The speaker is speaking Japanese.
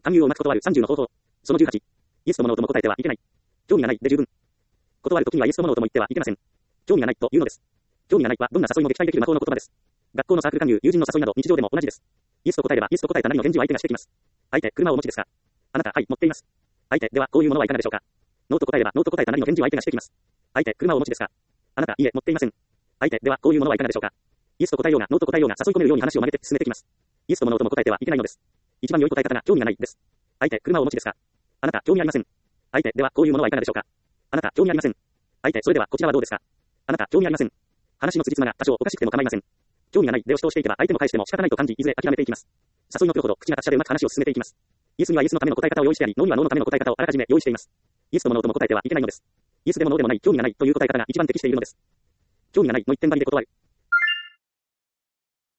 勧誘をうまく断る30の方法。その18。イエスともノーとも答えてはいけない。興味がないで十分。断るときにはイエスともノーとも言ってはいけません。興味がないというのです。興味がないはどんな誘いも撃退できる魔法の言葉です。学校のサークル勧誘、友人の誘いなど日常でも同じです。イエスと答えればイエスと答えたなりの返事を相手がしてきます。相手、車をお持ちですか？あなた、はい、持っています。相手、ではこういうものはいかがでしょうか？ノーと答えればノーと答えたなりの返事を相手がしてきます。相手、車をお持ちですか？あなた、いえ、持っていません。相手、ではこういうものはいかがでしょうか？イエスと答えようがノーと答えようが誘い込めるように話を曲げて進めてきます。イエスともノーとも答えてはいけないのです。一番良い答え方が興味がないです。相手、車をお持ちですか？あなた、興味ありません。相手、ではこういうものはいかがでしょうか？あなた、興味ありません。相手、それではこちらはどうですか？あなた、興味ありません。話の辻褄が多少おかしくても構いません。興味がないで押し通していけば相手も返しても仕方ないと感じ、いずれ諦めていきます。誘いのプロほど口が達者でうまく話を進めていきます。イエスにはイエスのための答え方を用意してあり、ノーにはノーのための答え方をあらかじめ用意しています。イエスともノーとも答えてはいけないのです。イエスでもノーでもない興味がないという答え方が一番適しているのです。興味がないの一点張りで断る。